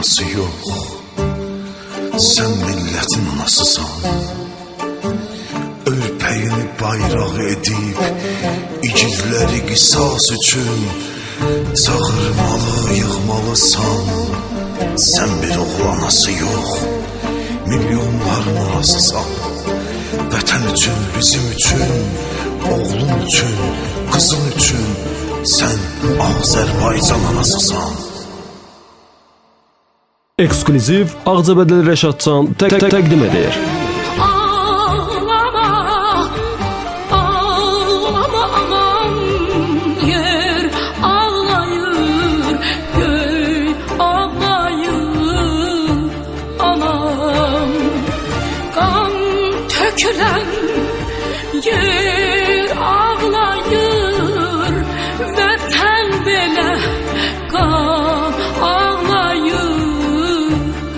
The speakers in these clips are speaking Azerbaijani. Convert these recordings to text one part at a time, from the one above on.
anası yox. Sən millətin anasısan. Örpəyini bayraq edib igidləri qisas üçün çağırmalı, yığmalısan. Sən bir oğul anası yox, milyonların anasısan. Vətən üçün, bizim üçün, oğlun üçün, qızın üçün sən Azərbaycan anasısan. Ekskluziv Ağcabədli Rəşadcan təqdim edir. Ağlama, ağlama aman, yer ağlayır, göy ağlayır, anam. Qan tökülən yer ağlayır, vətən belə qan ağlayır,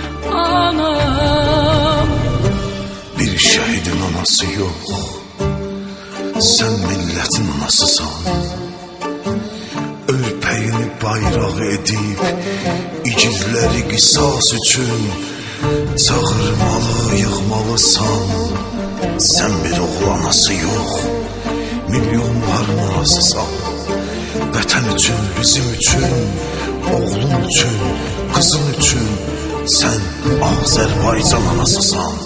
anam. Bir şəhidin anası yox, sən millətin anasısan. Örpəyini bayraq edib igidləri qisas üçün çağırmalı, yığmalısan. Sən bir oğul anası yox, milyonların anasısan. Vətən üçün, bizim üçün, oğlun üçün, qızın üçün sən Azərbaycan anasısan.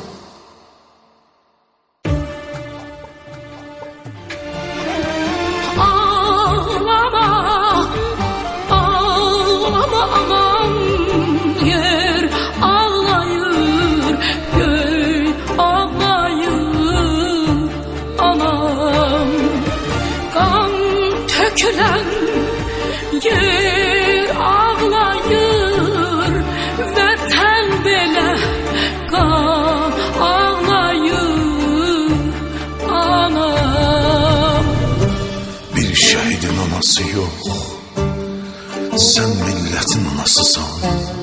Ağlama, ağlama aman, yer ağlayır, göy ağlayır, anam. Qan tökülən yer ağlayır, vətən belə qan ağlayır, anam. Bir şəhidin anası yox, sən millətin anasısan.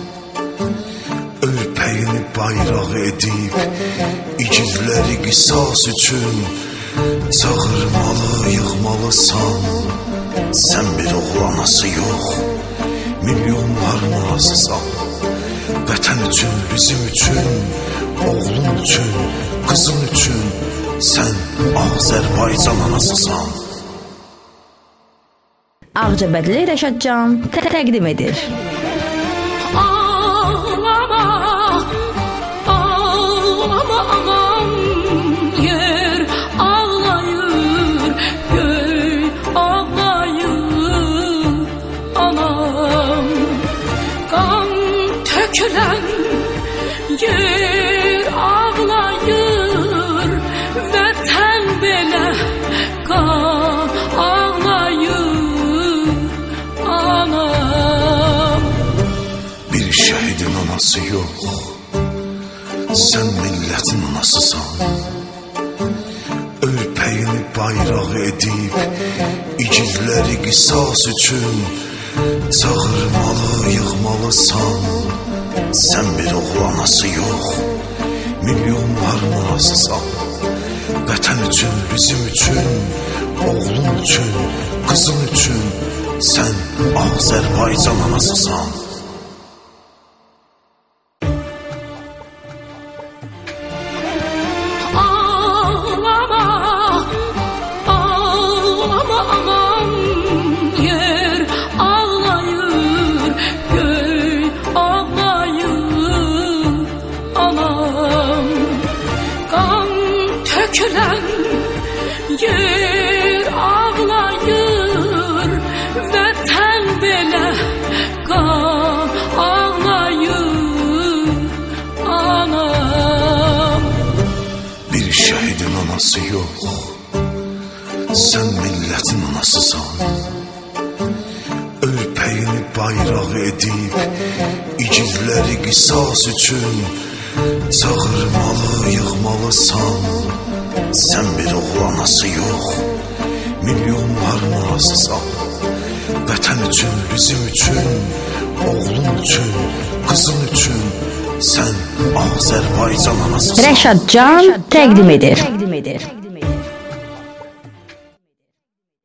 Örpəyini bayraq edib igidləri qisas üçün çağırmalı, yığmalısan. Sən bir oğul anası yox, milyonların anasısan. Vətən üçün, bizim üçün, oğlun üçün, qızın üçün sən Azərbaycan anasısan. Ağcabədli Rəşadcan təqdim edir. Ağlama, ağlama aman, yer ağlayır, göy ağlayır, anam. Qan tökülən yer ağlayır, vətən belə qan ağlayır, anam. Bir şəhidin anası yox, sən millətin anasısan. Örpəyini bayraq edib igidləri qisas üçün çağırmalı, yığmalısan. Sən bir oğul anası yox, milyonların anasısan. Vətən üçün, bizim üçün, oğlun üçün, qızın üçün sən Azərbaycan anasısan. Ağlama, ağlama aman, yer ağlayır, göy ağlayır, anam. Qan tökülən yer ağlayır, vətən belə qan ağlayır, anam. Bir şəhidin anası yox, sən millətin anasısan. Örpəyini bayraq edib igidləri qisas üçün çağırmalı, yığmalısan. Sən bir oğul anası yox, milyonların anasısan. Vətən üçün, bizim üçün, oğlun üçün, qızın üçün sən Azərbaycan anasısan. Rəşadcan təqdim edir.